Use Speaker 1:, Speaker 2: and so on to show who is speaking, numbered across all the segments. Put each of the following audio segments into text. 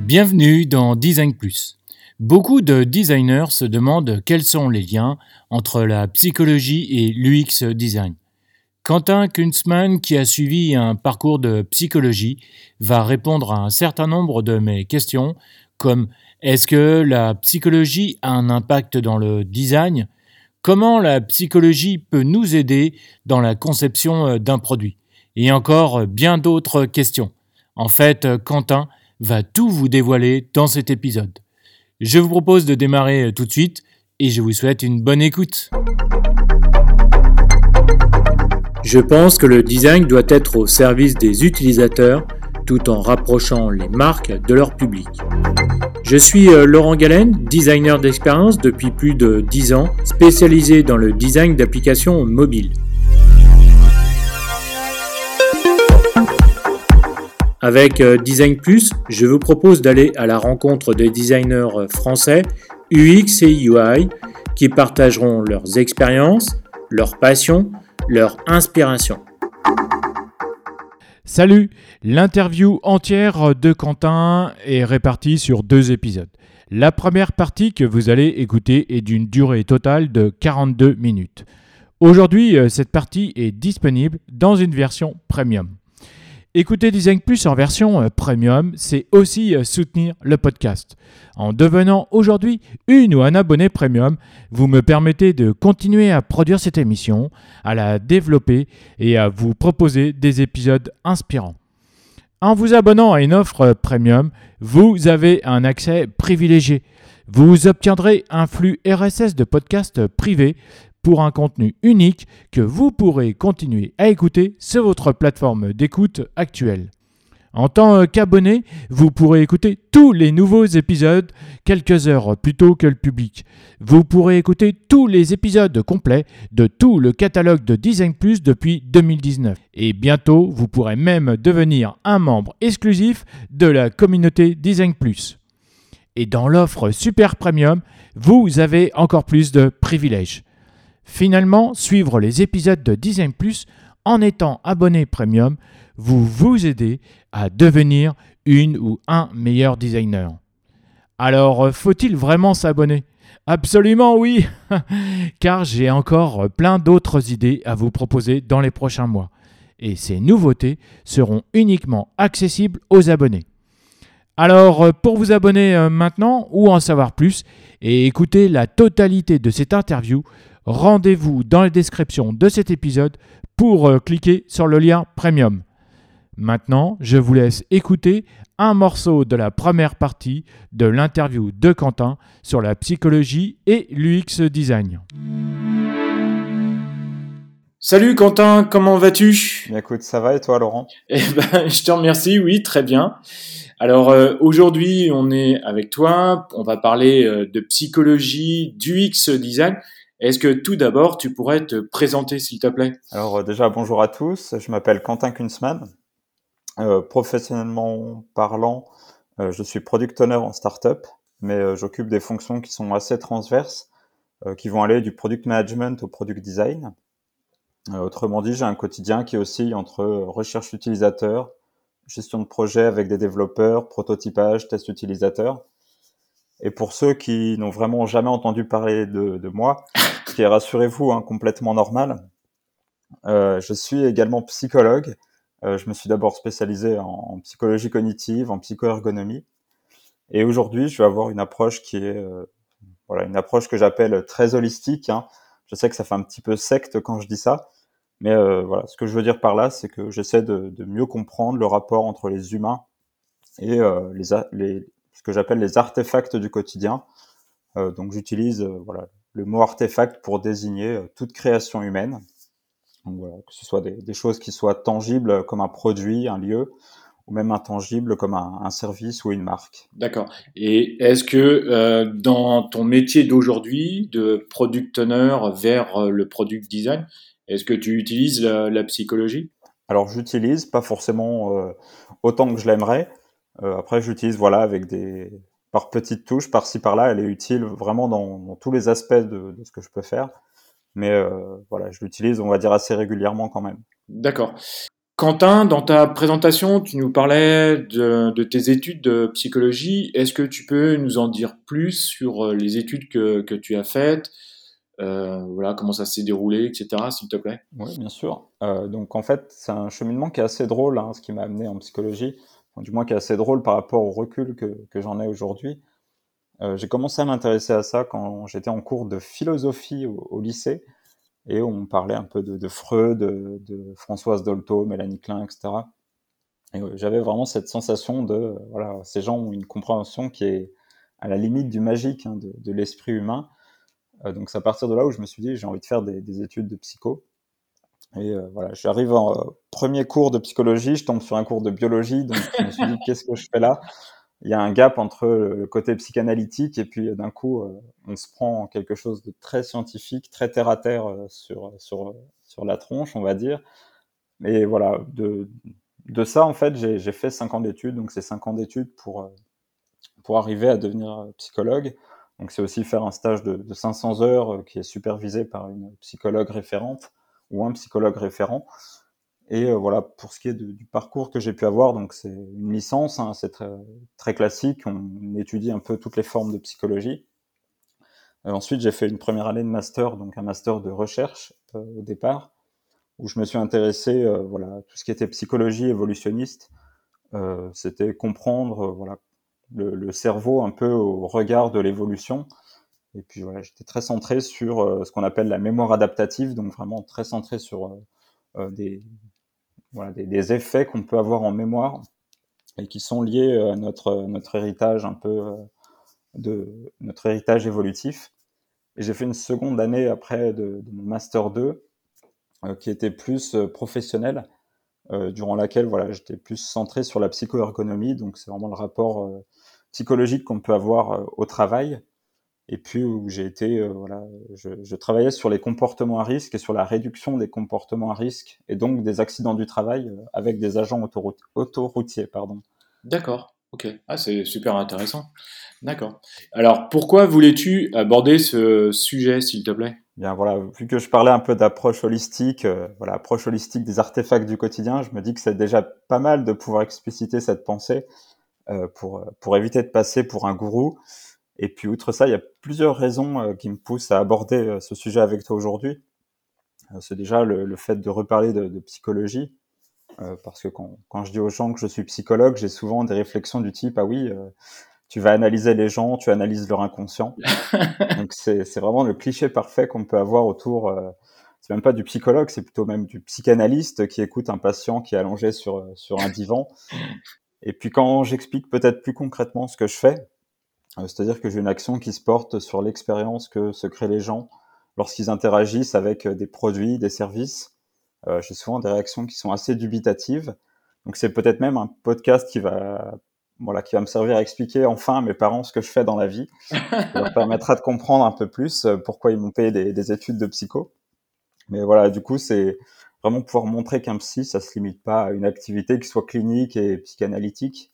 Speaker 1: Bienvenue dans Design Plus. Beaucoup de designers se demandent quels sont les liens entre la psychologie et l'UX design. Quentin Kunzmann, qui a suivi un parcours de psychologie, va répondre à un certain nombre de mes questions, comme est-ce que la psychologie a un impact dans le design ? Comment la psychologie peut nous aider dans la conception d'un produit ? Et encore bien d'autres questions. En fait, Quentin va tout vous dévoiler dans cet épisode. Je vous propose de démarrer tout de suite et je vous souhaite une bonne écoute. Je pense que le design doit être au service des utilisateurs tout en rapprochant les marques de leur public. Je suis Laurent Galen, designer d'expérience depuis plus de 10 ans, spécialisé dans le design d'applications mobiles. Avec Design Plus, je vous propose d'aller à la rencontre des designers français UX et UI qui partageront leurs expériences, leurs passions, leur inspiration.
Speaker 2: Salut, l'interview entière de Quentin est répartie sur 2 épisodes. La première partie que vous allez écouter est d'une durée totale de 42 minutes. Aujourd'hui, cette partie est disponible dans une version premium. Écouter Design Plus en version premium, c'est aussi soutenir le podcast. En devenant aujourd'hui une ou un abonné premium, vous me permettez de continuer à produire cette émission, à la développer et à vous proposer des épisodes inspirants. En vous abonnant à une offre premium, vous avez un accès privilégié. Vous obtiendrez un flux RSS de podcasts privés pour un contenu unique que vous pourrez continuer à écouter sur votre plateforme d'écoute actuelle. En tant qu'abonné, vous pourrez écouter tous les nouveaux épisodes quelques heures plus tôt que le public. Vous pourrez écouter tous les épisodes complets de tout le catalogue de Design Plus depuis 2019. Et bientôt, vous pourrez même devenir un membre exclusif de la communauté Design Plus. Et dans l'offre Super Premium, vous avez encore plus de privilèges. Finalement, suivre les épisodes de Design Plus en étant abonné premium, vous aidez à devenir une ou un meilleur designer. Alors, faut-il vraiment s'abonner ? Absolument oui, car j'ai encore plein d'autres idées à vous proposer dans les prochains mois. Et ces nouveautés seront uniquement accessibles aux abonnés. Alors, pour vous abonner maintenant ou en savoir plus et écouter la totalité de cette interview, rendez-vous dans la description de cet épisode pour cliquer sur le lien Premium. Maintenant, je vous laisse écouter un morceau de la première partie de l'interview de Quentin sur la psychologie et l'UX design.
Speaker 1: Salut Quentin, comment vas-tu ?
Speaker 3: Écoute, ça va et toi Laurent ?
Speaker 1: Je te remercie, oui, très bien. Alors aujourd'hui, on est avec toi, on va parler de psychologie, d'UX design. Est-ce que tout d'abord, tu pourrais te présenter, s'il te plaît ?
Speaker 3: Alors déjà, bonjour à tous. Je m'appelle Quentin Kunzmann. Professionnellement parlant, je suis product owner en startup, mais j'occupe des fonctions qui sont assez transverses, qui vont aller du product management au product design. Autrement dit, j'ai un quotidien qui oscille entre recherche utilisateur, gestion de projet avec des développeurs, prototypage, test utilisateur. Et pour ceux qui n'ont vraiment jamais entendu parler de moi, ce qui est, rassurez-vous, complètement normal, je suis également psychologue. Je me suis d'abord spécialisé en psychologie cognitive, en psychoergonomie. Et aujourd'hui, je vais avoir une approche qui est une approche que j'appelle très holistique. Je sais que ça fait un petit peu secte quand je dis ça, mais ce que je veux dire par là, c'est que j'essaie de mieux comprendre le rapport entre les humains et ce que j'appelle les artefacts du quotidien. Donc j'utilise le mot artefact pour désigner toute création humaine. Donc voilà, que ce soit des choses qui soient tangibles comme un produit, un lieu, ou même intangibles comme un service ou une marque.
Speaker 1: D'accord. Et est-ce que dans ton métier d'aujourd'hui, de product owner vers le product design, est-ce que tu utilises la psychologie ?
Speaker 3: Alors j'utilise, pas forcément autant que je l'aimerais. Après j'utilise avec par petites touches, par-ci par-là, elle est utile vraiment dans tous les aspects de ce que je peux faire. Mais je l'utilise, on va dire, assez régulièrement quand même.
Speaker 1: D'accord.
Speaker 2: Quentin, dans ta présentation, tu nous parlais de tes études de psychologie. Est-ce que tu peux nous en dire plus sur les études que tu as faites? Voilà, comment ça s'est déroulé, etc., s'il te plaît.
Speaker 3: Oui, bien sûr. Donc en fait, c'est un cheminement qui est assez drôle, hein, ce qui m'a amené en psychologie, enfin, du moins qui est assez drôle par rapport au recul que j'en ai aujourd'hui. J'ai commencé à m'intéresser à ça quand j'étais en cours de philosophie au lycée, et on parlait un peu de Freud, de Françoise Dolto, Mélanie Klein, etc. Et j'avais vraiment cette sensation de, voilà, ces gens ont une compréhension qui est à la limite du magique, hein, de l'esprit humain. Donc c'est à partir de là où je me suis dit, j'ai envie de faire des études de psycho. Et voilà, j'arrive en premier cours de psychologie, je tombe sur un cours de biologie, donc je me suis dit: «Qu'est-ce que je fais là?» Il y a un gap entre le côté psychanalytique et puis d'un coup, on se prend quelque chose de très scientifique, très terre à terre, sur la tronche, on va dire. Mais voilà, de ça, en fait, j'ai fait 5 ans d'études, donc c'est 5 ans d'études pour arriver à devenir psychologue. Donc c'est aussi faire un stage de 500 heures qui est supervisé par une psychologue référente ou un psychologue référent. Et voilà, pour ce qui est du parcours que j'ai pu avoir, donc c'est une licence, hein, c'est très classique, on étudie un peu toutes les formes de psychologie. Ensuite, j'ai fait une première année de master, donc un master de recherche au départ, où je me suis intéressé voilà, à tout ce qui était psychologie évolutionniste. C'était comprendre voilà, le cerveau un peu au regard de l'évolution. Et puis voilà, j'étais très centré sur ce qu'on appelle la mémoire adaptative, donc vraiment très centré sur voilà, des effets qu'on peut avoir en mémoire et qui sont liés à notre héritage un peu de notre héritage évolutif. Et j'ai fait une seconde année après de mon master 2 qui était plus professionnelle, durant laquelle voilà, j'étais plus centré sur la psychoergonomie, donc c'est vraiment le rapport psychologique qu'on peut avoir au travail. Et puis où j'ai été, voilà, je travaillais sur les comportements à risque et sur la réduction des comportements à risque et donc des accidents du travail avec des agents autoroutiers, pardon.
Speaker 2: D'accord, ok. Ah, c'est super intéressant. D'accord. Alors, pourquoi voulais-tu aborder ce sujet, s'il te plaît?
Speaker 3: Bien voilà, vu que je parlais un peu d'approche holistique, voilà, approche holistique des artefacts du quotidien, je me dis que c'est déjà pas mal de pouvoir expliciter cette pensée pour éviter de passer pour un gourou. Et puis outre ça, il y a plusieurs raisons qui me poussent à aborder ce sujet avec toi aujourd'hui. C'est déjà le fait de reparler de psychologie, parce que quand je dis aux gens que je suis psychologue, j'ai souvent des réflexions du type: «Ah oui, tu vas analyser les gens, tu analyses leur inconscient». Donc c'est vraiment le cliché parfait qu'on peut avoir autour, c'est même pas du psychologue, c'est plutôt même du psychanalyste qui écoute un patient qui est allongé sur un divan. Et puis quand j'explique peut-être plus concrètement ce que je fais, c'est-à-dire que j'ai une action qui se porte sur l'expérience que se créent les gens lorsqu'ils interagissent avec des produits, des services. J'ai souvent des réactions qui sont assez dubitatives. Donc c'est peut-être même un podcast qui va me servir à expliquer enfin à mes parents ce que je fais dans la vie. Ça leur permettra de comprendre un peu plus pourquoi ils m'ont payé des études de psycho. Mais voilà, du coup, c'est vraiment pouvoir montrer qu'un psy, ça se limite pas à une activité qui soit clinique et psychanalytique.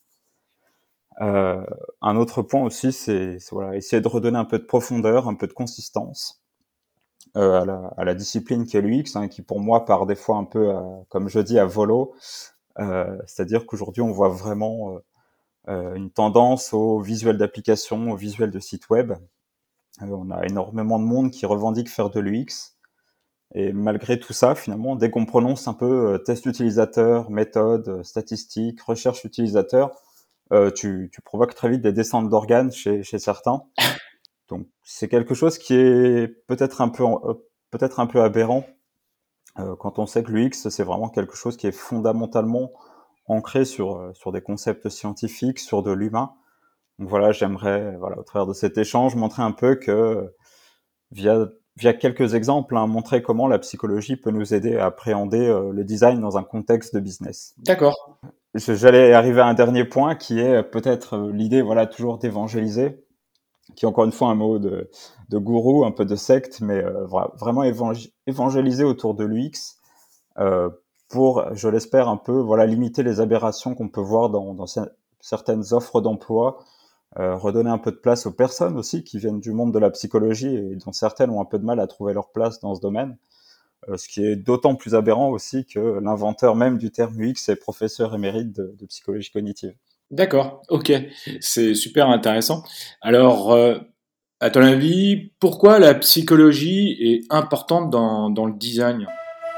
Speaker 3: Un autre point aussi, voilà, essayer de redonner un peu de profondeur, un peu de consistance à la discipline qui est l'UX, hein, qui pour moi part des fois un peu, comme je dis, à volo. C'est-à-dire qu'aujourd'hui, on voit vraiment une tendance au visuel d'application, au visuel de site web. On a énormément de monde qui revendique faire de l'UX. Et malgré tout ça, finalement, dès qu'on prononce un peu test utilisateur, méthode, statistique, recherche utilisateur, tu provoques très vite des descentes d'organes chez certains. Donc c'est quelque chose qui est peut-être un peu aberrant quand on sait que l'UX, c'est vraiment quelque chose qui est fondamentalement ancré sur des concepts scientifiques, sur de l'humain. Donc voilà, j'aimerais, voilà, au travers de cet échange, montrer un peu que via via quelques exemples, hein, montrer comment la psychologie peut nous aider à appréhender le design dans un contexte de business.
Speaker 2: D'accord.
Speaker 3: J'allais arriver à un dernier point qui est peut-être l'idée, voilà, toujours d'évangéliser, qui est encore une fois un mot de gourou, un peu de secte, mais vraiment évangéliser autour de l'UX euh, pour, je l'espère, un peu, voilà, limiter les aberrations qu'on peut voir dans certaines offres d'emploi, redonner un peu de place aux personnes aussi qui viennent du monde de la psychologie et dont certaines ont un peu de mal à trouver leur place dans ce domaine. ce qui est d'autant plus aberrant aussi que l'inventeur même du terme UX est professeur émérite de psychologie cognitive.
Speaker 4: D'accord, ok, c'est super intéressant. Alors, à ton avis, pourquoi la psychologie est importante dans le design ?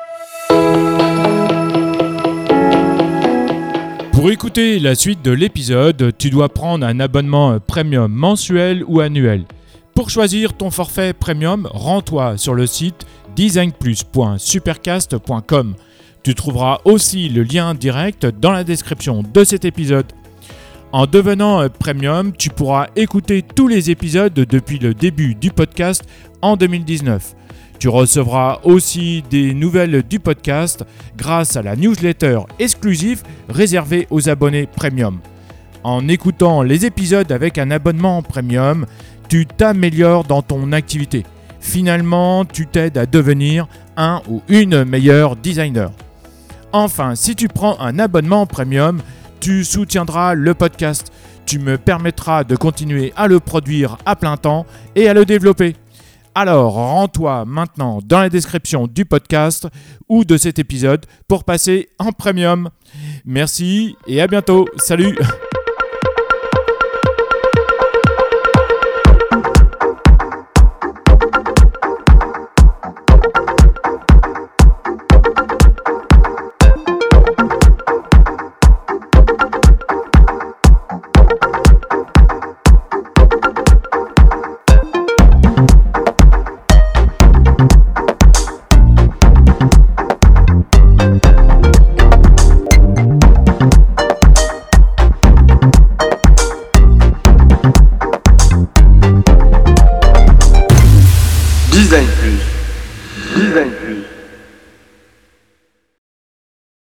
Speaker 2: Pour écouter la suite de l'épisode, tu dois prendre un abonnement premium mensuel ou annuel. Pour choisir ton forfait premium, rends-toi sur le site designplus.supercast.com. Tu trouveras aussi le lien direct dans la description de cet épisode. En devenant premium, tu pourras écouter tous les épisodes depuis le début du podcast en 2019. Tu recevras aussi des nouvelles du podcast grâce à la newsletter exclusive réservée aux abonnés premium. En écoutant les épisodes avec un abonnement premium, tu t'améliores dans ton activité. Finalement, tu t'aides à devenir un ou une meilleure designer. Enfin, si tu prends un abonnement premium, tu soutiendras le podcast. Tu me permettras de continuer à le produire à plein temps et à le développer. Alors, rends-toi maintenant dans la description du podcast ou de cet épisode pour passer en premium. Merci et à bientôt. Salut!